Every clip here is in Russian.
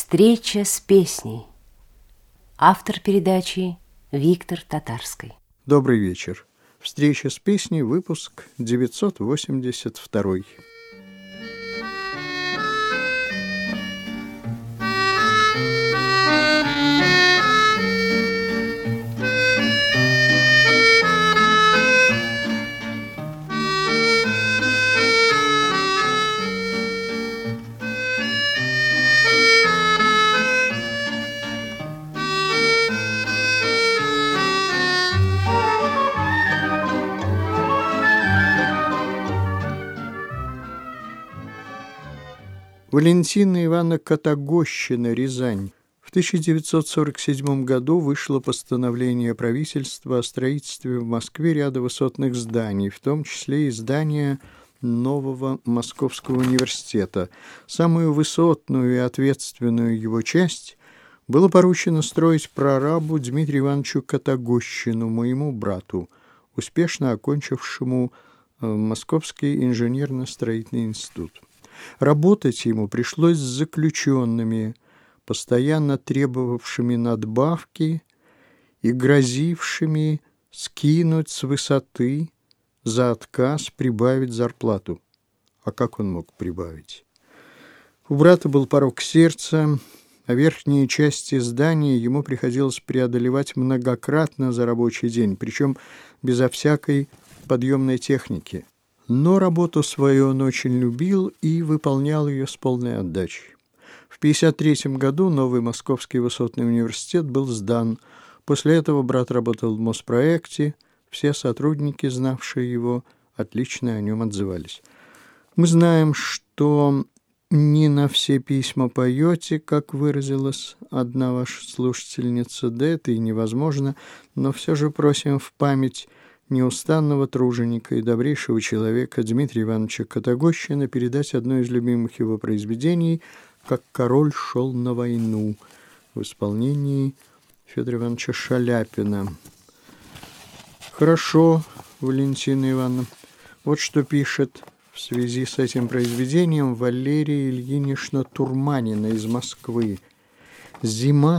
Встреча с песней. Автор передачи Виктор Татарский. Добрый вечер. Встреча с песней, выпуск 982. Валентина Ивановна Котогощина, Рязань. В 1947 году вышло постановление правительства о строительстве в Москве ряда высотных зданий, в том числе и здания нового Московского университета. Самую высотную и ответственную его часть было поручено строить прорабу Дмитрию Ивановичу Котогощину, моему брату, успешно окончившему Московский инженерно-строительный институт. Работать ему пришлось с заключенными, постоянно требовавшими надбавки и грозившими скинуть с высоты за отказ прибавить зарплату. А как он мог прибавить? У брата был порок сердца, а верхние части здания ему приходилось преодолевать многократно за рабочий день, причем безо всякой подъемной техники. Но работу свою он очень любил и выполнял ее с полной отдачей. В 1953 году новый Московский высотный университет был сдан. После этого брат работал в Моспроекте. Все сотрудники, знавшие его, отлично о нем отзывались. Мы знаем, что не на все письма поете, как выразилась одна ваша слушательница, да это и невозможно, но все же просим в память неустанного труженика и добрейшего человека Дмитрия Ивановича Котогощина передать одно из любимых его произведений «Как король шел на войну» в исполнении Федора Ивановича Шаляпина. Хорошо, Валентина Ивановна. Вот что пишет в связи с этим произведением Валерия Ильинична Турманина из Москвы. Зима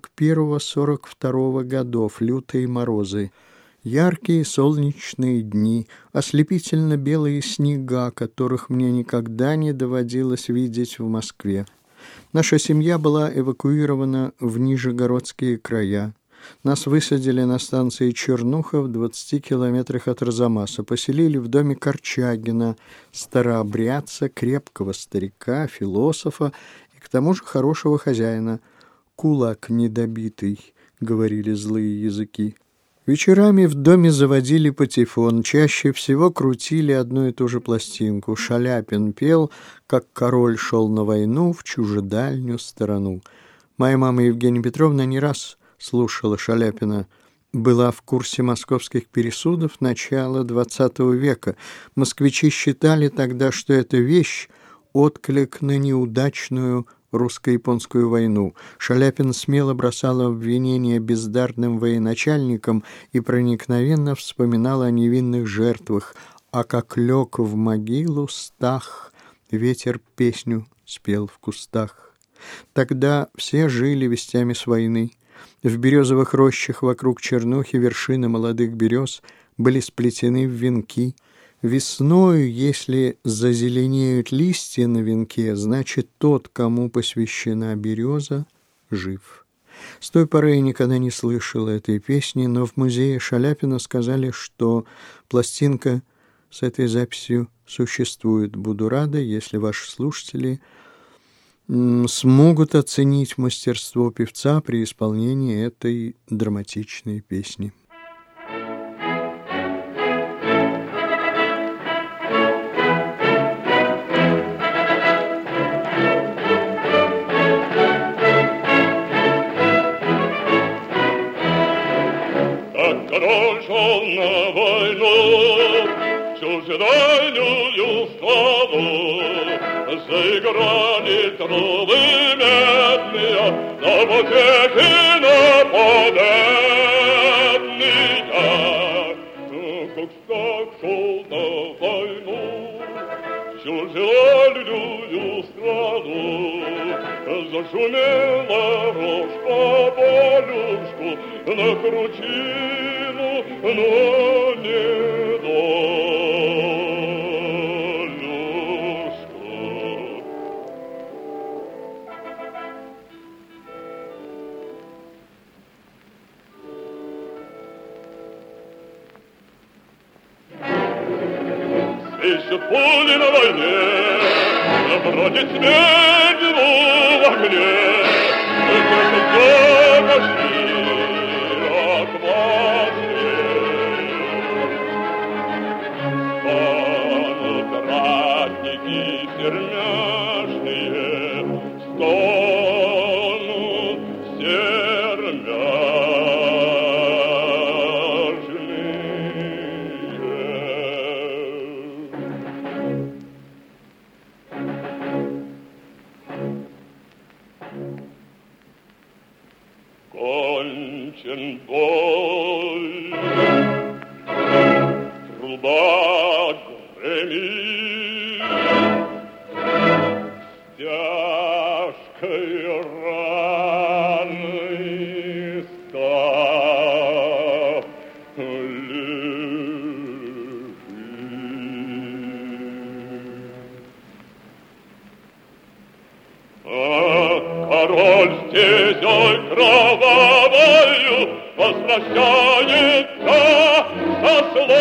41-42 годов, лютые морозы. Яркие солнечные дни, ослепительно белые снега, которых мне никогда не доводилось видеть в Москве. Наша семья была эвакуирована в Нижегородские края. Нас высадили на станции Чернуха в 20 километрах от Арзамаса, поселили в доме Корчагина, старообрядца, крепкого старика, философа и к тому же хорошего хозяина. «Кулак недобитый», — говорили злые языки. Вечерами в доме заводили патефон, чаще всего крутили одну и ту же пластинку. Шаляпин пел, как король шел на войну в чужедальнюю сторону. Моя мама Евгения Петровна не раз слушала Шаляпина. Была в курсе московских пересудов начала XX века. Москвичи считали тогда, что эта вещь — отклик на неудачную русско-японскую войну. Шаляпин смело бросал обвинения бездарным военачальникам и проникновенно вспоминал о невинных жертвах, а как лег в могилу Стах, ветер песню спел в кустах. Тогда все жили вестями с войны. В березовых рощах вокруг Чернухи вершины молодых берез были сплетены в венки. Весною, если зазеленеют листья на венке, значит, тот, кому посвящена береза, жив. С той поры я никогда не слышала этой песни, но в музее Шаляпина сказали, что пластинка с этой записью существует. Буду рада, если ваши слушатели смогут оценить мастерство певца при исполнении этой драматичной песни. Король шел на войну, чужедальнюю страну, заиграли трубы медные, на потехи нападенные. Как так шел на войну, чужедальнюю страну, Пошумела рожка полюшку на кручину, но не долюшку. Свищут пули на войне, бродит смерть в огне, как станут ратники сермяжные, станут сермяжные. Кончен бой, труба гремит, с тяжкой раной став лежит. Король стезей кровавою возвращается со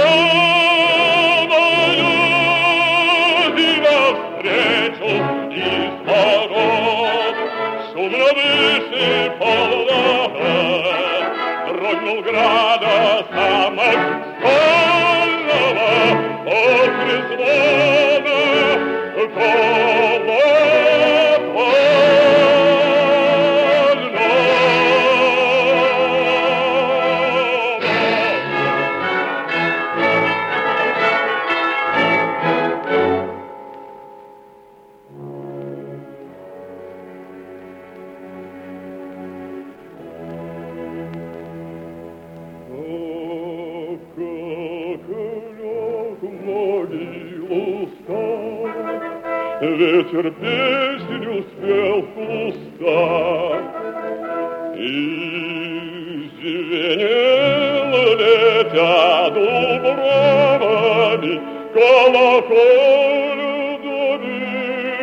славою, и навстречу из ворот шумно высыпал народ. Дрогнул града замок стольного от трезвона ветер песню спел в кустах, и звенело, летя дубровами, колоколь в доме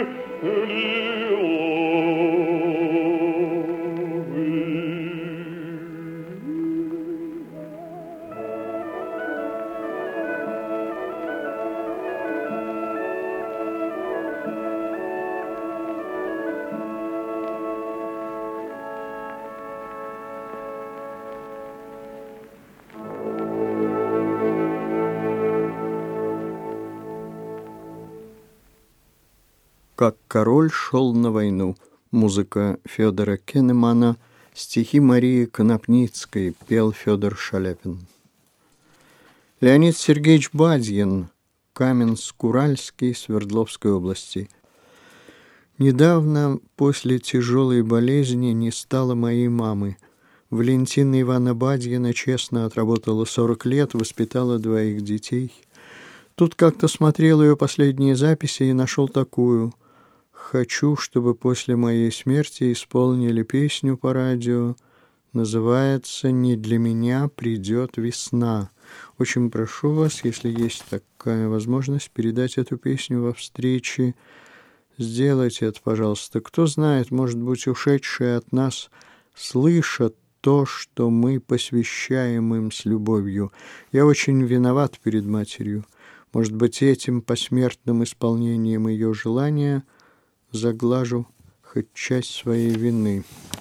«Как король шел на войну». Музыка Федора Кенемана, стихи Марии Конопницкой, пел Федор Шаляпин. Леонид Сергеевич Бадьин, Каменск-Уральский, Свердловской области. Недавно, после тяжелой болезни, не стало моей мамы. Валентина Ивановна Бадьина честно отработала 40 лет, воспитала 2 детей. Тут как-то смотрел ее последние записи и нашел такую: «Хочу, чтобы после моей смерти исполнили песню по радио. Называется «Не для меня придет весна». Очень прошу вас, если есть такая возможность, передать эту песню во встрече. Сделайте это, пожалуйста. Кто знает, может быть, ушедшие от нас слышат то, что мы посвящаем им с любовью. Я очень виноват перед матерью. Может быть, этим посмертным исполнением ее желания заглажу хоть часть своей вины».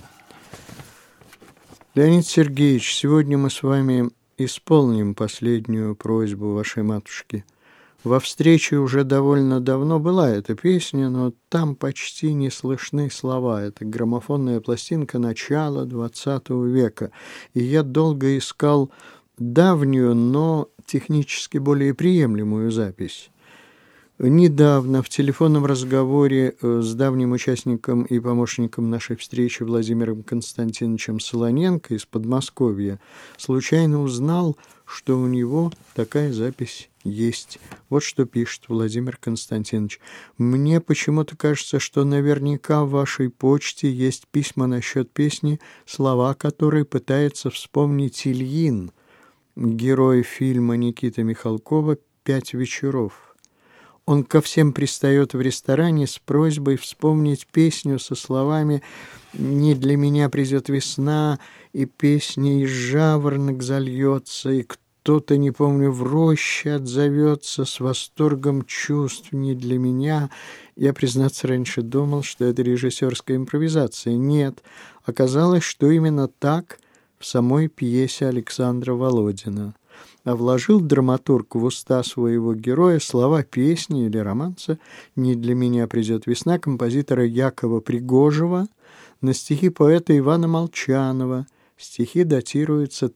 Леонид Сергеевич, сегодня мы с вами исполним последнюю просьбу вашей матушки. Во встрече уже довольно давно была эта песня, но там почти не слышны слова. Это граммофонная пластинка начала XX века. И я долго искал давнюю, но технически более приемлемую запись. Недавно в телефонном разговоре с давним участником и помощником нашей встречи Владимиром Константиновичем Солоненко из Подмосковья случайно узнал, что у него такая запись Есть. Вот что пишет Владимир Константинович. Мне почему-то кажется, что наверняка в вашей почте есть письма насчет песни, слова которой пытается вспомнить Ильин, герой фильма Никиты Михалкова «Пять вечеров». Он ко всем пристает в ресторане с просьбой вспомнить песню со словами «Не для меня придет весна, и песня из жаворонок зальется, и кто-то, не помню, в роще отзовется с восторгом чувств не для меня». Я, признаться, раньше думал, что это режиссерская импровизация. Нет, оказалось, что именно так в самой пьесе Александра Володина. А вложил драматург в уста своего героя слова песни или романса «Не для меня придет весна» композитора Якова Пригожева на стихи поэта Ивана Молчанова. Стихи датируются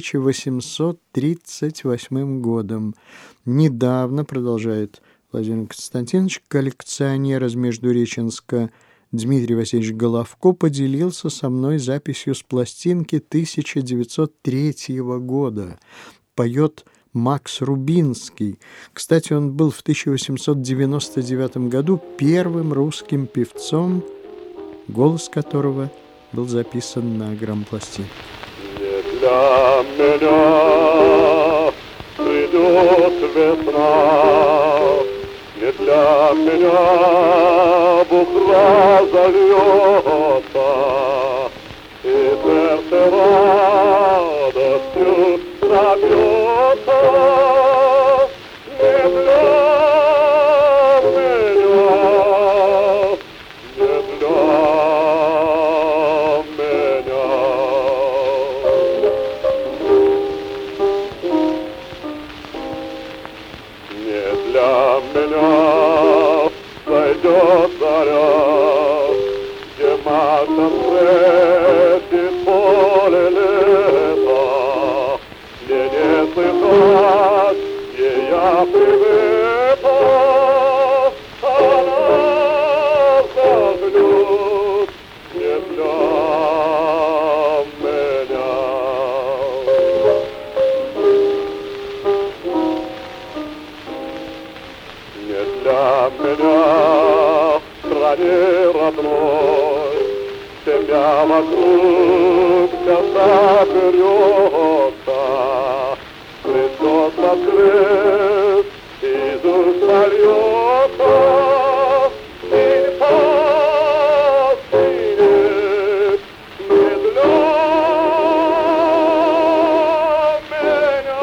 1838 годом. Недавно, продолжает Владимир Константинович, коллекционер из Междуреченска Дмитрий Васильевич Головко поделился со мной записью с пластинки 1903 года. Поет Макс Рубинский. Кстати, он был в 1899 году первым русским певцом, голос которого был записан на грампластинке. Не для меня придет весна, не для меня бухла зальется, и сердце радостью забьется. Не для меня, не для меня. Не для меня сойдет заря, где матом встретит поле лета. Мне не слыхать, где я привета, она заглют не для меня. Не для меня в стране родной, семья вокруг вся соберется, Христос открыт, Иисус сольется, и постынет не для меня.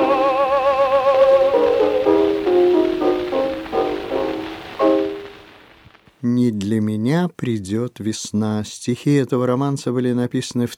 «Не для меня придет весна». Стихи этого романса были написаны в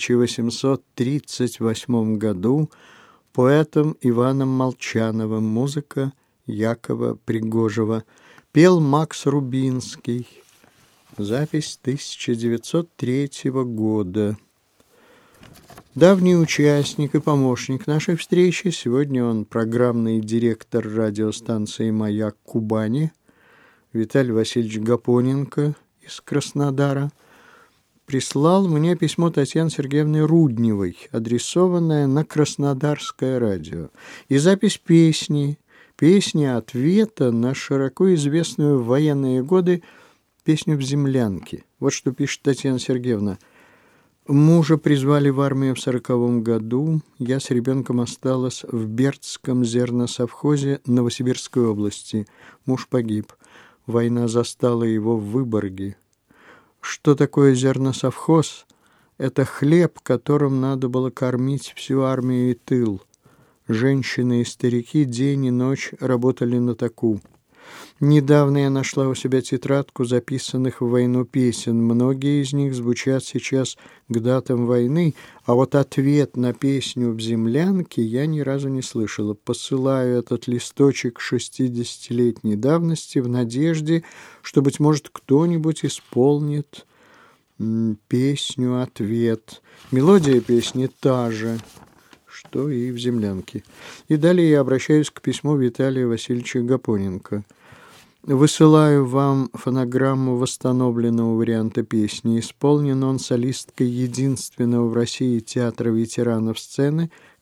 1838 году поэтом Иваном Молчановым, музыка Якова Пригожева. Пел Макс Рубинский. Запись 1903 года. Давний участник и помощник нашей встречи, сегодня он программный директор радиостанции «Маяк» Кубани, Виталий Васильевич Гапоненко из Краснодара, прислал мне письмо Татьяны Сергеевны Рудневой, адресованное на Краснодарское радио, и запись песни ответа на широко известную в военные годы песню «В землянке». Вот что пишет Татьяна Сергеевна. Мужа призвали в армию в 1940 году. Я с ребенком осталась в Бердском зерносовхозе Новосибирской области. Муж погиб. Война застала его в Выборге. Что такое зерносовхоз? Это хлеб, которым надо было кормить всю армию и тыл. Женщины и старики день и ночь работали на таку. Недавно я нашла у себя тетрадку записанных в войну песен. Многие из них звучат сейчас к датам войны, а вот ответ на песню «В землянке» я ни разу не слышала. Посылаю этот листочек 60-летней давности в надежде, что, быть может, кто-нибудь исполнит песню «Ответ». Мелодия песни та же, что и в «Землянке». И далее я обращаюсь к письму Виталия Васильевича Гапоненко. Высылаю вам фонограмму восстановленного варианта песни. Исполнен он солисткой единственного в России театра ветеранов сцены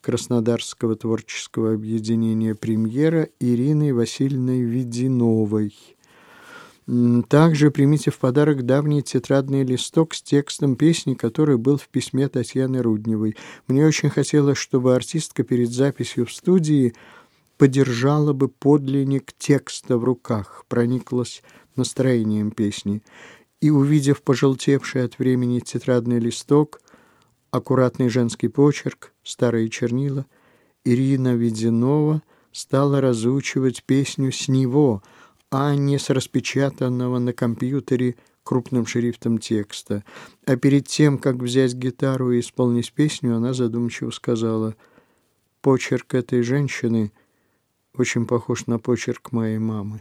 Краснодарского творческого объединения «Премьера» Ириной Васильевной Вединовой. Также примите в подарок давний тетрадный листок с текстом песни, который был в письме Татьяны Рудневой. Мне очень хотелось, чтобы артистка перед записью в студии подержала бы подлинник текста в руках, прониклась настроением песни. И, увидев пожелтевший от времени тетрадный листок, аккуратный женский почерк, старые чернила, Ирина Вединова стала разучивать песню с него, а не с распечатанного на компьютере крупным шрифтом текста. А перед тем, как взять гитару и исполнить песню, она задумчиво сказала: «Почерк этой женщины очень похож на почерк моей мамы».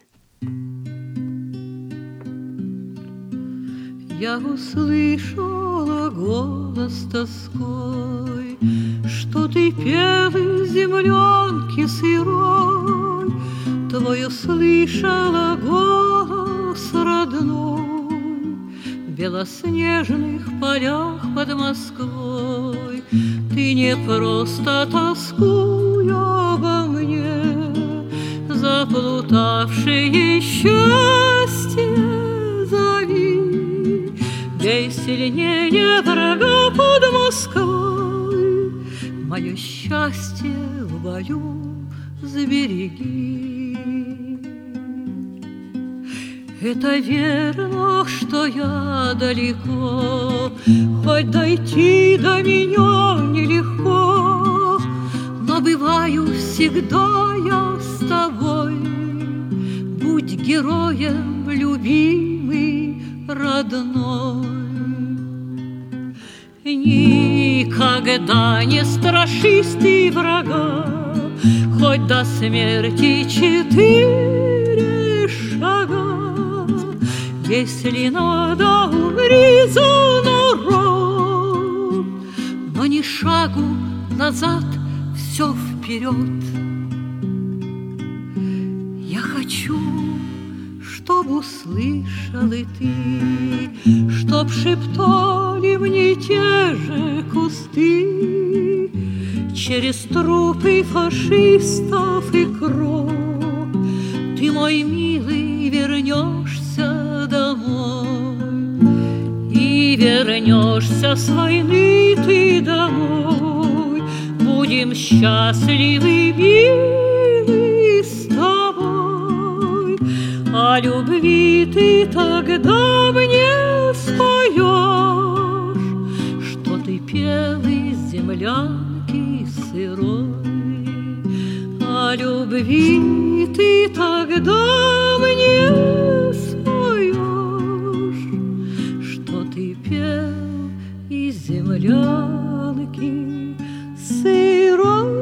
Я услышала голос тоской, что ты пел из землянки сырой. Твой услышала голос родной в белоснежных полях под Москвой. Ты не просто тоскуй обо мне, заплутавшее счастье зови. Бей сильнее врага под Москвой, мое счастье в бою сбереги. Это верно, что я далеко, хоть дойти до меня нелегко, но бываю всегда я с тобой. Будь героем, любимый, родной. Никогда не страшись ты врага, хоть до смерти 4 шага. Если надо, умри за народ, но ни шагу назад, все вперед. Я хочу, чтоб услышал и ты, чтоб шептали мне те же кусты. Через трупы фашистов и кровь ты, мой милый, вернешься домой. И вернешься с войны ты домой. Будем счастливы, милый, с тобой. О любви ты тогда мне споешь, что ты пел из землянки сырой. О любви ты тогда мне споешь, что ты пел из землянки сырой.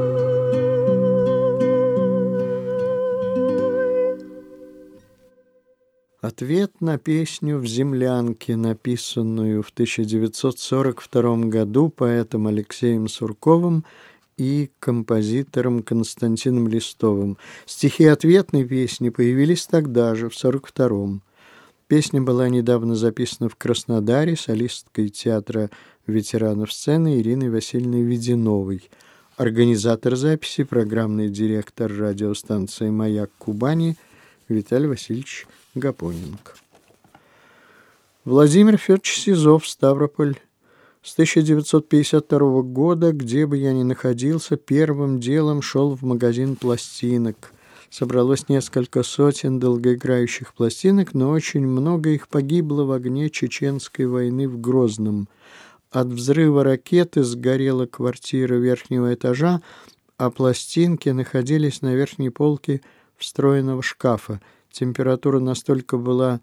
Ответ на песню «В землянке», написанную в 1942 году поэтом Алексеем Сурковым и композитором Константином Листовым. Стихи ответной песни появились тогда же, в 1942-м. Песня была недавно записана в Краснодаре солисткой театра ветеранов сцены Ириной Васильевной Вединовой. Организатор записи, программный директор радиостанции «Маяк» Кубани Виталий Васильевич Гапоненко. Владимир Федорович Сизов, Ставрополь. С 1952 года, где бы я ни находился, первым делом шел в магазин пластинок. Собралось несколько сотен долгоиграющих пластинок, но очень много их погибло в огне Чеченской войны в Грозном. От взрыва ракеты сгорела квартира верхнего этажа, а пластинки находились на верхней полке встроенного шкафа. Температура настолько была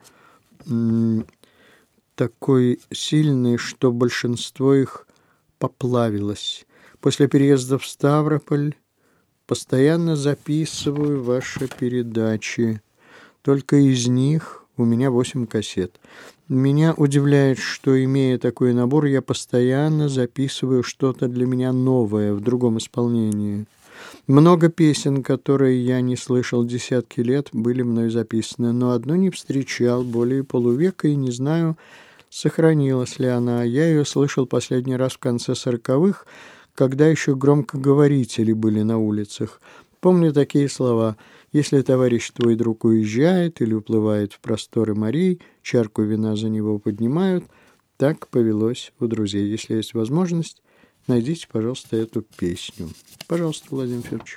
такой сильной, что большинство их поплавилось. После переезда в Ставрополь постоянно записываю ваши передачи. Только из них у меня 8 кассет. Меня удивляет, что, имея такой набор, я постоянно записываю что-то для меня новое в другом исполнении. Много песен, которые я не слышал десятки лет, были мной записаны, но одну не встречал более полувека и не знаю, сохранилась ли она. Я ее слышал последний раз в конце 40-х, когда еще громкоговорители были на улицах. Помню такие слова: «Если товарищ твой друг уезжает или уплывает в просторы морей, чарку вина за него поднимают». Так повелось у друзей. Если есть возможность, найдите, пожалуйста, эту песню. Пожалуйста, Владимир Федорович.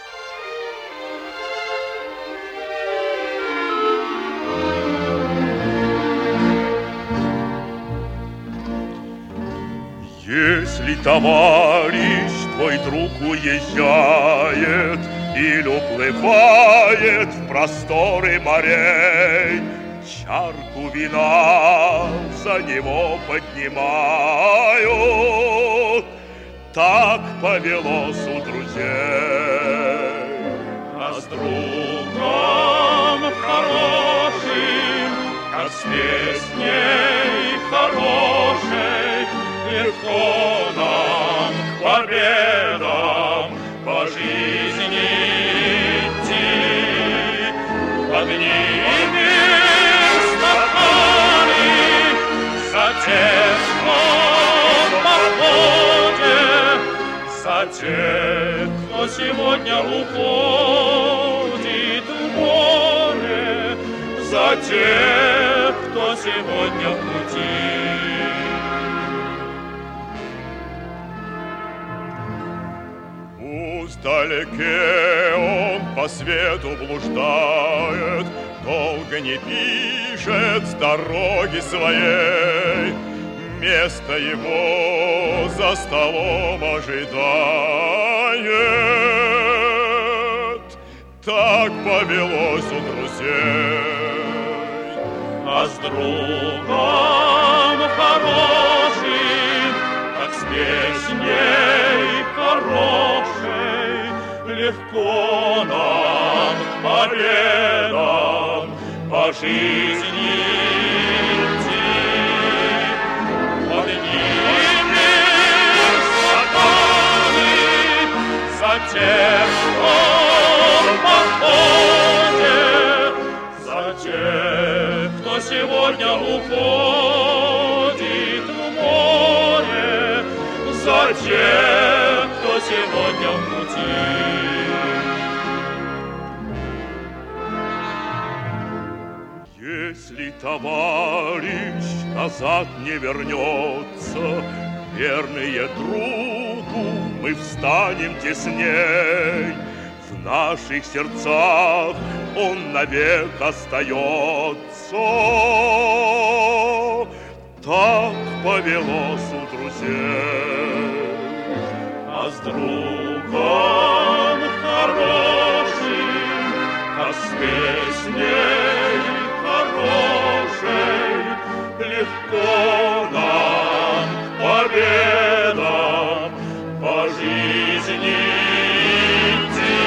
Если товарищ твой друг уезжает или уплывает в просторы морей, чарку вина за него поднимают. Так повелось у друзей. А с другом хорошим, как с песней хорошей, легко нам к победам по жизни идти. Поднимем стаканы за тех, кто в походе, за тех, кто сегодня уходит в море, за тех, кто сегодня в пути. Вдалеке он по свету блуждает, долго не пишет с дороги своей. Место его за столом ожидает. Так повелось у друзей. А с другом хорошим, как с песней хорошей, легко нам к победам по жизни идти. Поднимем стаканы за тех, кто в походе, за тех, кто сегодня уходит в море, за тех, кто сегодня в пути. Если товарищ назад не вернется, верные другу, мы встанем тесней. В наших сердцах он навек остается. Так повелось у друзей. А с другом хорошим, как с песней хорошей, легко нам к победам по жизни идти.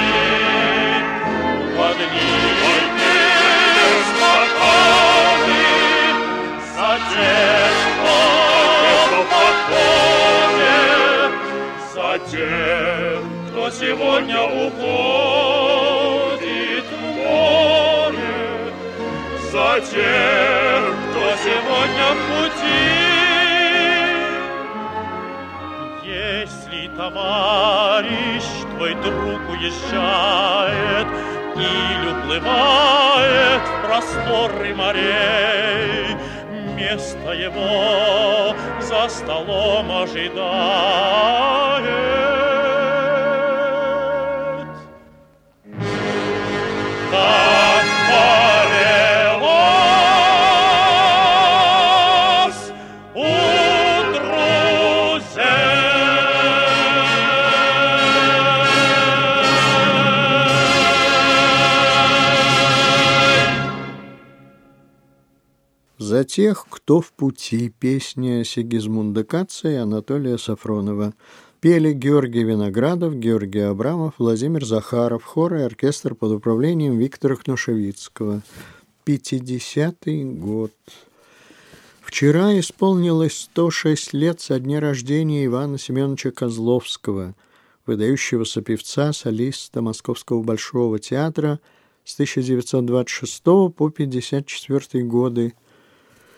Поднимем стаканы за тех, кто в походе, за тех, кто сегодня уходит в море, за тех, кто сегодня в пути. Если товарищ твой друг уезжает или уплывает в просторы морей, место его за столом ожидает. Так повелось у «За тех, кто в пути» — песня Сигизмунда Катца и Анатолия Сафронова. Пели Георгий Виноградов, Георгий Абрамов, Владимир Захаров, хор и оркестр под управлением Виктора Кнушевицкого. 50-й год. Вчера исполнилось 106 лет со дня рождения Ивана Семеновича Козловского, выдающегося певца, солиста Московского Большого театра с 1926 по 1954 годы.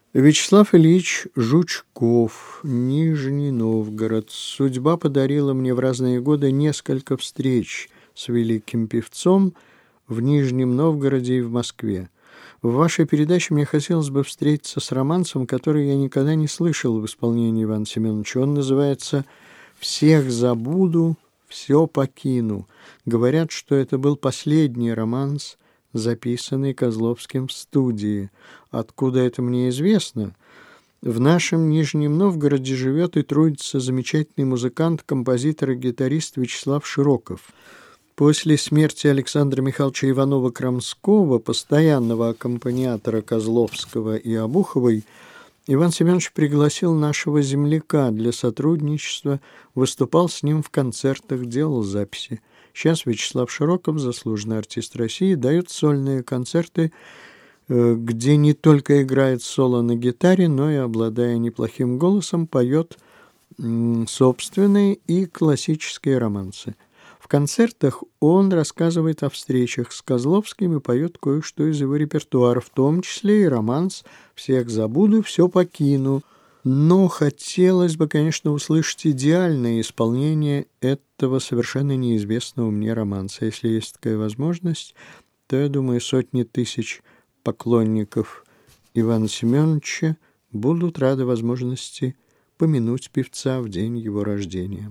Вячеслав Ильич Жучков, Нижний Новгород. Судьба подарила мне в разные годы несколько встреч с великим певцом в Нижнем Новгороде и в Москве. В вашей передаче мне хотелось бы встретиться с романсом, который я никогда не слышал в исполнении Ивана Семеновича. Он называется «Всех забуду, все покину». Говорят, что это был последний романс, записанный Козловским в студии. Откуда это мне известно? В нашем Нижнем Новгороде живет и трудится замечательный музыкант, композитор и гитарист Вячеслав Широков. После смерти Александра Михайловича Иванова-Крамского, постоянного аккомпаниатора Козловского и Обуховой, Иван Семенович пригласил нашего земляка для сотрудничества, выступал с ним в концертах, делал записи. Сейчас Вячеслав Широков, заслуженный артист России, дает сольные концерты, где не только играет соло на гитаре, но и, обладая неплохим голосом, поет собственные и классические романсы. В концертах он рассказывает о встречах с Козловским и поет кое-что из его репертуара, в том числе и романс «Всех забуду, все покину». Но хотелось бы, конечно, услышать идеальное исполнение этого совершенно неизвестного мне романса. Если есть такая возможность, то, я думаю, сотни тысяч поклонников Ивана Семеновича будут рады возможности помянуть певца в день его рождения.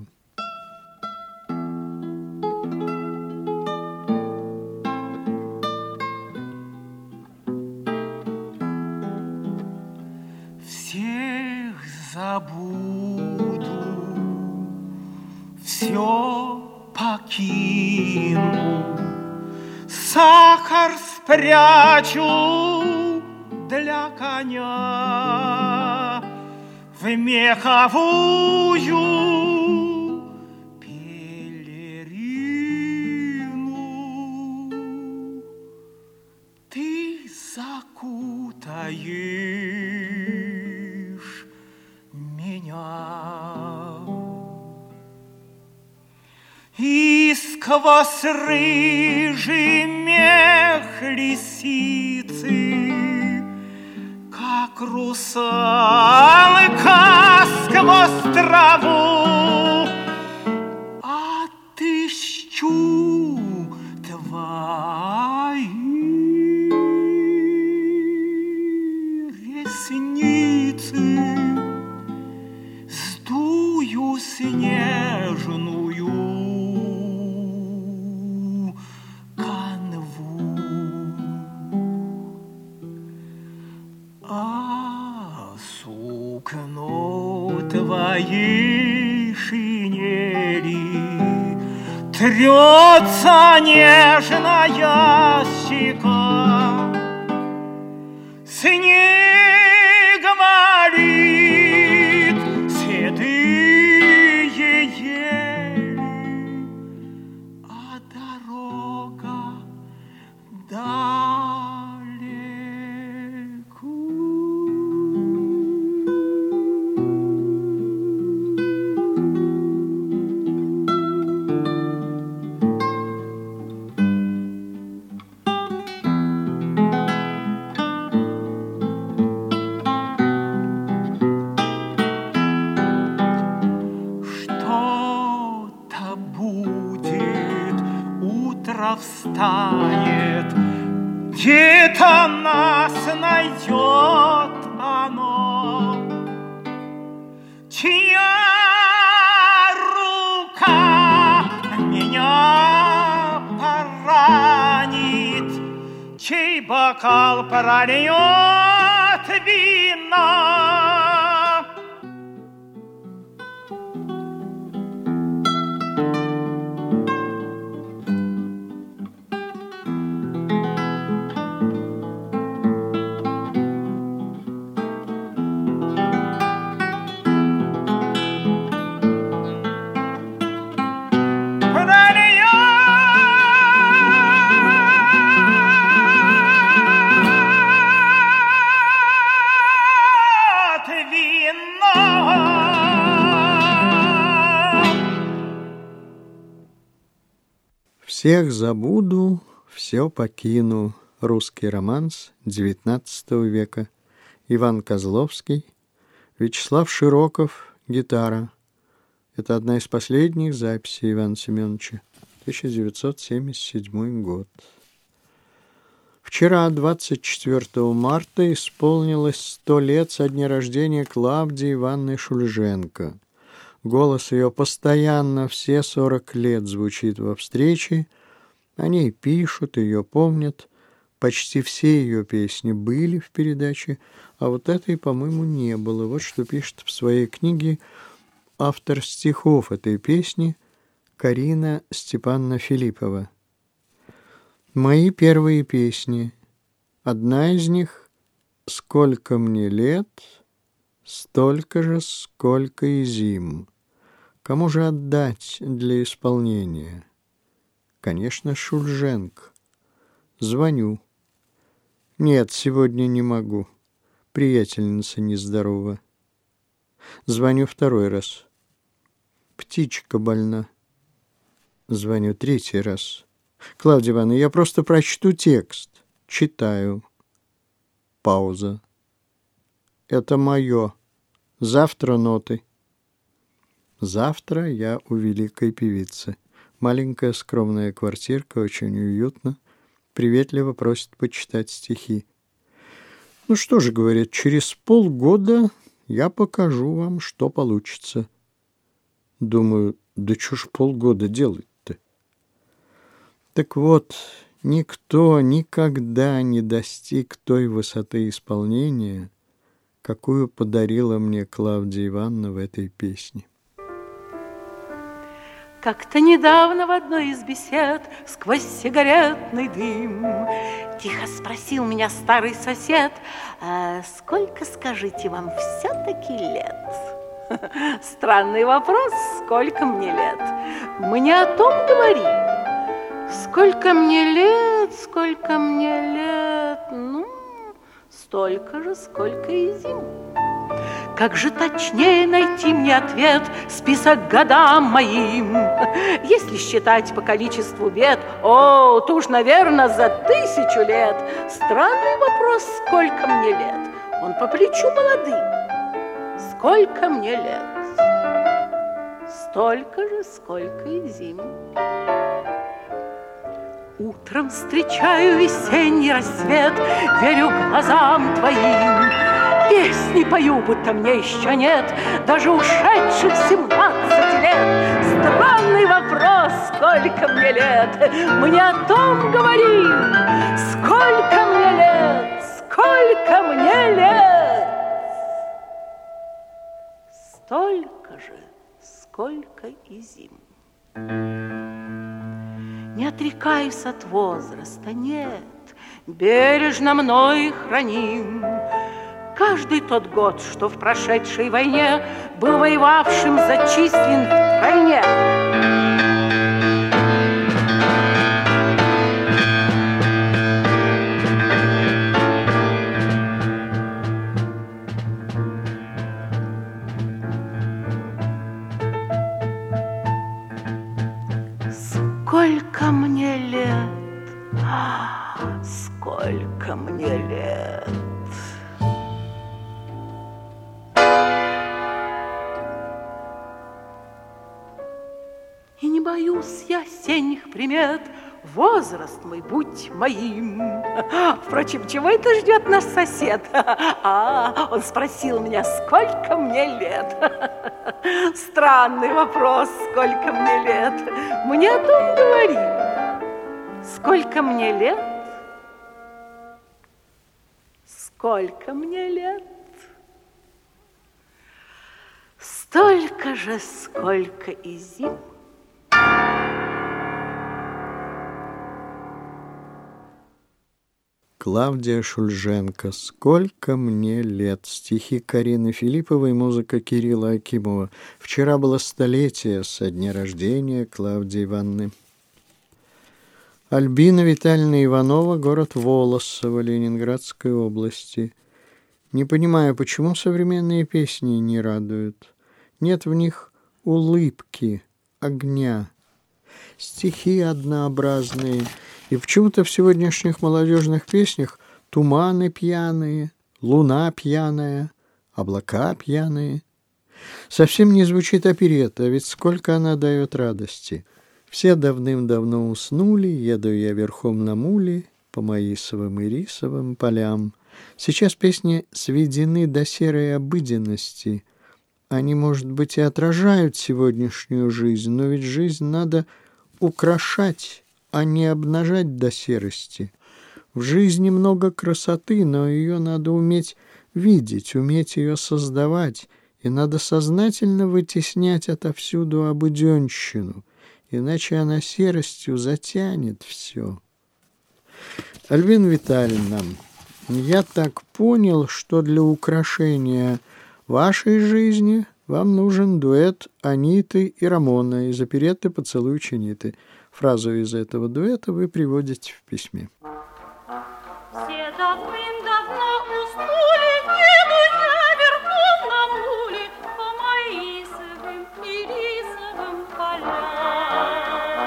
Забуду, все покину, сахар спрячу для коня в меховую пелерину. Ты закутаешь и сквозь рыжий мех лисицы, как русалка сквозь траву, отыщу твои ресницы, сдую снежную канву, а сукно твоей шинели трется нежная щека, снег валит седые ели, а дорога далеко. Что-то будет, утро встанет, где-то нас найдет оно, чья рука меня поранит, чей бокал прольет вина. «Всех забуду, все покину» — русский романс XIX века. Иван Козловский, Вячеслав Широков, гитара. Это одна из последних записей Ивана Семеновича, 1977 год. Вчера, 24 марта, исполнилось 100 лет со дня рождения Клавдии Ивановны Шульженко. Голос ее постоянно все 40 лет звучит во встрече. О ней пишут, ее помнят. Почти все ее песни были в передаче, а вот этой, по-моему, не было. Вот что пишет в своей книге автор стихов этой песни Карина Степановна Филиппова. Мои первые песни. Одна из них «Сколько мне лет, столько же, сколько и зим». Кому же отдать для исполнения? Конечно, Шульженко. Звоню. Нет, сегодня не могу. Приятельница нездорова. Звоню второй раз. Птичка больна. Звоню третий раз. Клавдия Ивановна, я просто прочту текст. Читаю. Пауза. Это мое. Завтра ноты. Завтра я у великой певицы. Маленькая скромная квартирка, очень уютно. Приветливо просит почитать стихи. Ну что же, говорит, через полгода я покажу вам, что получится. Думаю, да что ж полгода делать-то? Так вот, никто никогда не достиг той высоты исполнения, какую подарила мне Клавдия Ивановна в этой песне. Как-то недавно в одной из бесед сквозь сигаретный дым тихо спросил меня старый сосед: «А сколько, скажите, вам все-таки лет?» Странный вопрос, сколько мне лет? Мы не о том говорим. Сколько мне лет, сколько мне лет? Ну, столько же, сколько и зим. Как же точнее найти мне ответ, список годам моим? Если считать по количеству бед, о, то уж, наверное, за 1000 лет. Странный вопрос, сколько мне лет? Он по плечу молодым. Сколько мне лет? Столько же, сколько и зим. Утром встречаю весенний рассвет, верю глазам твоим. Песни пою, будто мне еще нет даже ушедших 17 лет. Странный вопрос, сколько мне лет? Мы не о том говорим. Сколько мне лет? Сколько мне лет? Столько же, сколько и зим. Не отрекаюсь от возраста, нет, бережно мной храним. Каждый тот год, что в прошедшей войне был воевавшим зачислен втройне. Сколько мне лет? Сколько мне лет? И не боюсь я осенних примет, возраст мой, будь моим. Впрочем, чего это ждет наш сосед? Он спросил меня, сколько мне лет. Странный вопрос, сколько мне лет. Мы не о том говорим. Сколько мне лет? Сколько мне лет? Столько же, сколько и зим. Клавдия Шульженко. «Сколько мне лет». Стихи Карины Филипповой, музыка Кирилла Акимова. Вчера было 100-летие со дня рождения Клавдии Ивановны. Альбина Витальевна Иванова, город Волосово, Ленинградской области. Не понимаю, почему современные песни не радуют. Нет в них улыбки, огня. Стихи однообразные. И почему-то в сегодняшних молодежных песнях туманы пьяные, луна пьяная, облака пьяные. Совсем не звучит оперетта, а ведь сколько она дает радости. Все давным-давно уснули, еду я верхом на муле по маисовым и рисовым полям. Сейчас песни сведены до серой обыденности. Они, может быть, и отражают сегодняшнюю жизнь, но ведь жизнь надо украшать, а не обнажать до серости. В жизни много красоты, но ее надо уметь видеть, уметь ее создавать, и надо сознательно вытеснять отовсюду обыденщину, иначе она серостью затянет все. Альбина Витальевна, я так понял, что для украшения вашей жизни вам нужен дуэт Аниты и Рамона из оперетты «Поцелуй Чиниты». Фразу из этого дуэта вы приводите в письме. Все давным-давно уснули, еду я верхом на муле по маисовым и рисовым полям.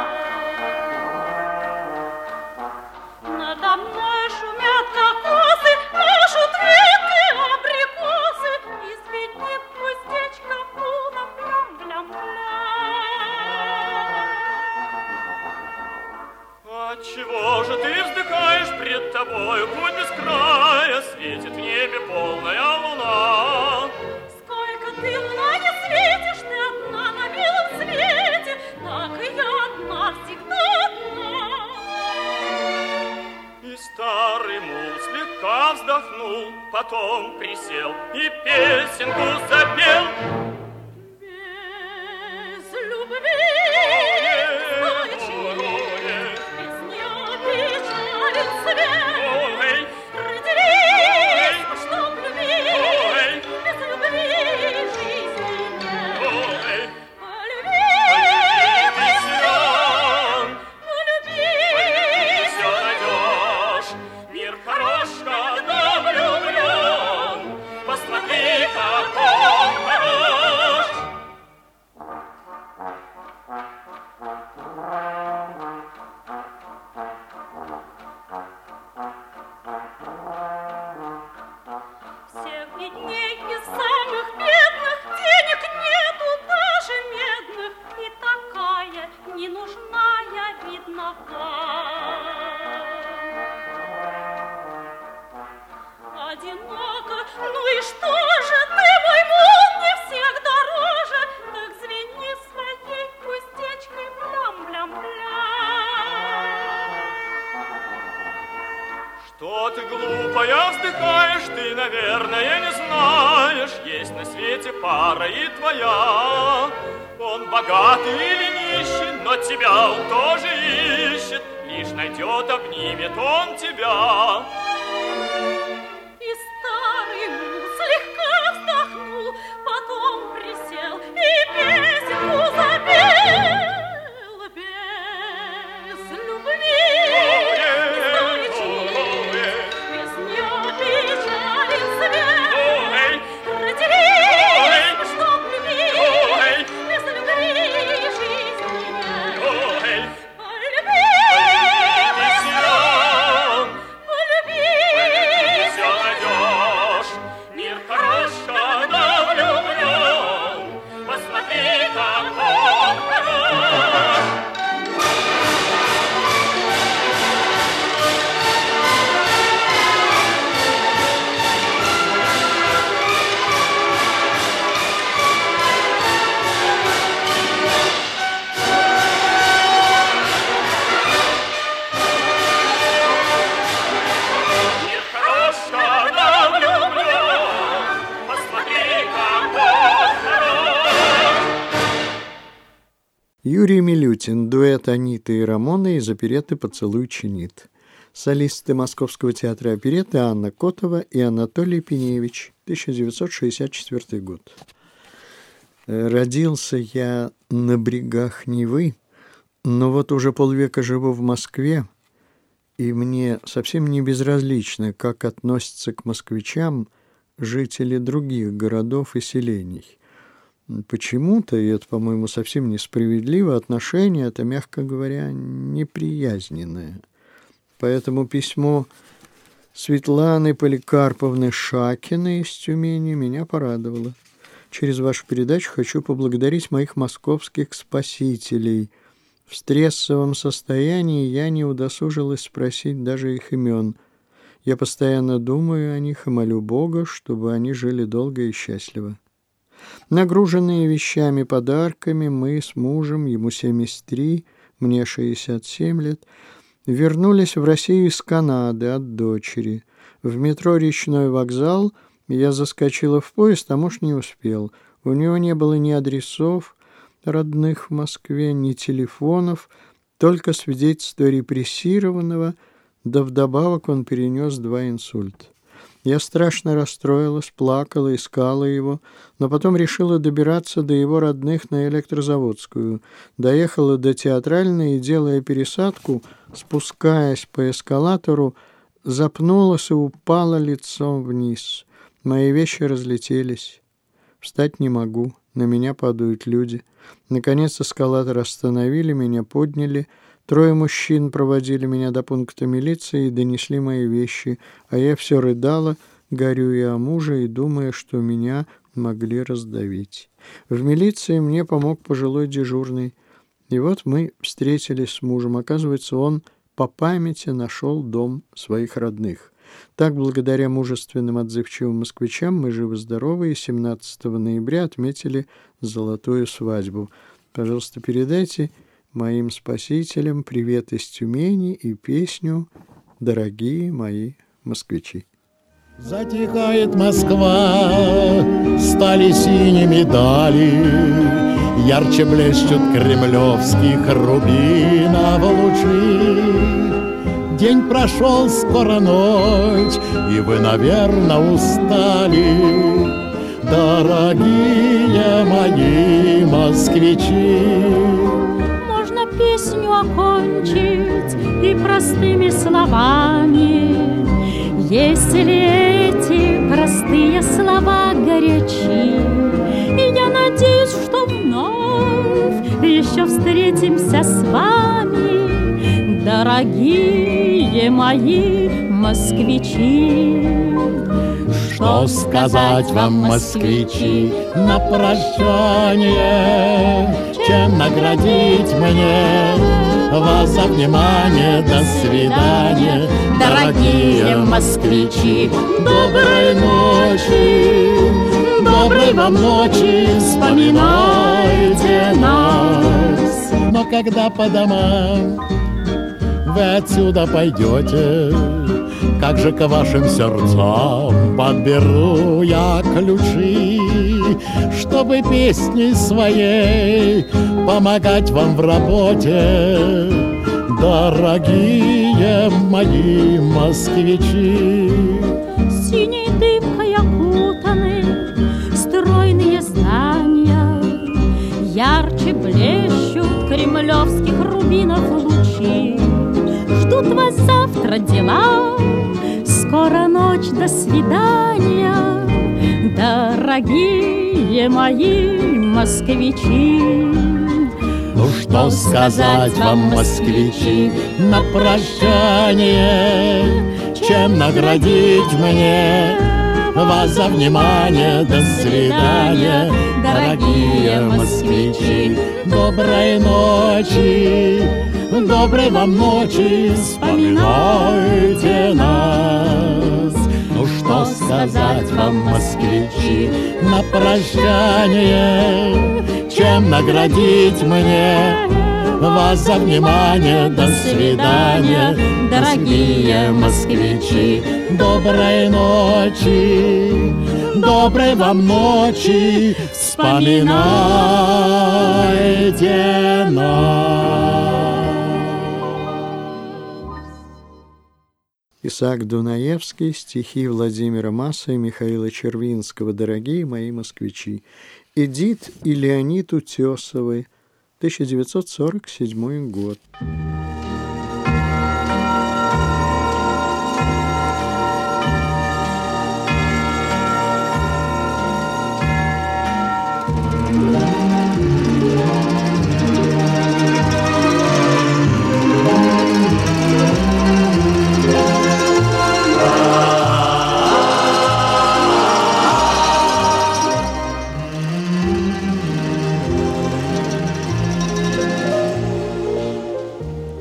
Надо мной шумят кокосы, машут ветки абрикосы, и звенит пустечка пуна плям-плям-плям. Отчего же ты вздыхаешь пред тобою, путь без края, светит в небе полная луна? Сколько ты, луна, не светишь, ты одна на белом свете, так и я одна, всегда одна. И старый мул слегка вздохнул, потом присел и песенку запел. Без любви, без нее печален свет. Родились мы, чтоб любить, без любви жизни нет. Полюби, Все найдешь, мир хорош, когда влюблен. Посмотри, как он хорош. всех бедней и самых бедных, денег нету даже медных, и такая ненужная, видно, вам. Одиноко, ну и что же, ты, мой мул, не всех дороже, так звени своей пустечкой плям-плям-плям. Что ты, глупая, вздыхаешь, ты, наверное, не знаешь, есть на свете пара и твоя. Он богатый или нищий, но тебя он тоже ищет, лишь найдет, обнимет он тебя. И старый мул слегка вздохнул, потом присел и песенку запел. Без любви, без горечи, без нее печален свет. Родились мы, чтоб любить, без любви жизни нет. Полюби, полюби, Все найдешь, мир хорош, когда влюблен. Посмотри, как он хорош. Мир хорош, когда влюблен. Посмотри, как он хорош. Юрий Милютин, дуэт Аниты и Рамона из оперетты «Поцелуй Чинит». Солисты Московского театра оперетты Анна Котова и Анатолий Пиневич, 1964 год. Родился я на берегах Невы, но вот уже полвека живу в Москве, и мне совсем не безразлично, как относятся к москвичам жители других городов и селений. Почему-то, и это, по-моему, совсем несправедливо, отношение это, мягко говоря, неприязненное. Поэтому письмо Светланы Поликарповны Шакиной из Тюмени меня порадовало. Через вашу передачу хочу поблагодарить моих московских спасителей. В стрессовом состоянии я не удосужилась спросить даже их имен. Я постоянно думаю о них и молю Бога, чтобы они жили долго и счастливо. Нагруженные вещами, подарками, мы с мужем, ему 73, мне 67 лет, вернулись в Россию из Канады от дочери. В метро «Речной вокзал» я заскочила в поезд, а муж не успел. У него не было ни адресов родных в Москве, ни телефонов, только свидетельство репрессированного, да вдобавок он перенес 2 инсульта. Я страшно расстроилась, плакала, искала его, но потом решила добираться до его родных на Электрозаводскую. Доехала до Театральной и, делая пересадку, спускаясь по эскалатору, запнулась и упала лицом вниз. Мои вещи разлетелись. Встать не могу, на меня падают люди. Наконец эскалатор остановили, меня подняли. 3 мужчин проводили меня до пункта милиции и донесли мои вещи, а я все рыдала, горюя о муже и думая, что меня могли раздавить. В милиции мне помог пожилой дежурный. И вот мы встретились с мужем. Оказывается, он по памяти нашел дом своих родных. Так, благодаря мужественным отзывчивым москвичам, мы живы-здоровы и 17 ноября отметили золотую свадьбу. Пожалуйста, передайте моим спасителям привет из Тюмени и песню «Дорогие мои москвичи». Затихает Москва, стали синими дали, ярче блещут кремлевских рубинов лучи. День прошел, скоро ночь, и вы, наверное, устали, дорогие мои москвичи. Песню окончить и простыми словами, если эти простые слова горячи. И я надеюсь, что вновь еще встретимся с вами, дорогие мои москвичи. Что сказать вам, москвичи, на прощание? Чем наградить мне вас за внимание? До свидания, дорогие москвичи. Доброй ночи, доброй вам ночи, вспоминайте нас. Но когда по домам вы отсюда пойдете, как же к вашим сердцам подберу я ключи, чтобы песней своей помогать вам в работе, дорогие мои москвичи. Синей дымкой окутаны стройные здания, ярче блещут кремлевских рубинов лучи. Ждут вас завтра дела, скоро ночь, до свидания, дорогие мои москвичи. Ну что сказать вам, москвичи, на прощание? Чем наградить мне вас за внимание? До свидания, дорогие москвичи. Доброй ночи, доброй вам ночи, вспоминайте нас. Ну что сказать вам, москвичи, на прощание? Чем наградить мне вас за внимание? До свидания, дорогие москвичи. Доброй ночи, доброй вам ночи, вспоминайте нас. Исаак Дунаевский, стихи Владимира Маса и Михаила Червинского. Дорогие мои москвичи. Эдит и Леонид Утесовы, 1947 год.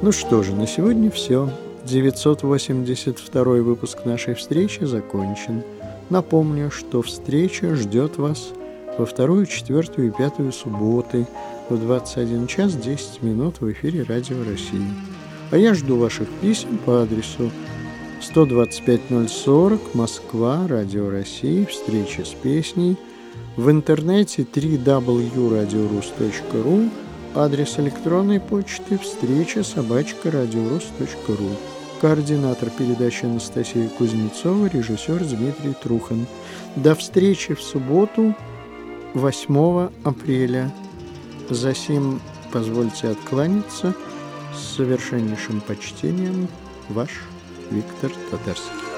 Ну что же, на сегодня все. 982 выпуск нашей встречи закончен. Напомню, что встреча ждет вас во 2, 4 и 5 субботы в 21 час 10 минут в эфире Радио России. А я жду ваших писем по адресу 125-040, Москва, Радио России, встреча с песней. В интернете www.radiorus.ru, адрес электронной почты встреча@radiorus.ru. Координатор передачи Анастасия Кузнецова, режиссер Дмитрий Трухан. До встречи в субботу, 8 апреля. Засим позвольте откланяться с совершеннейшим почтением. Ваш Виктор Татарский.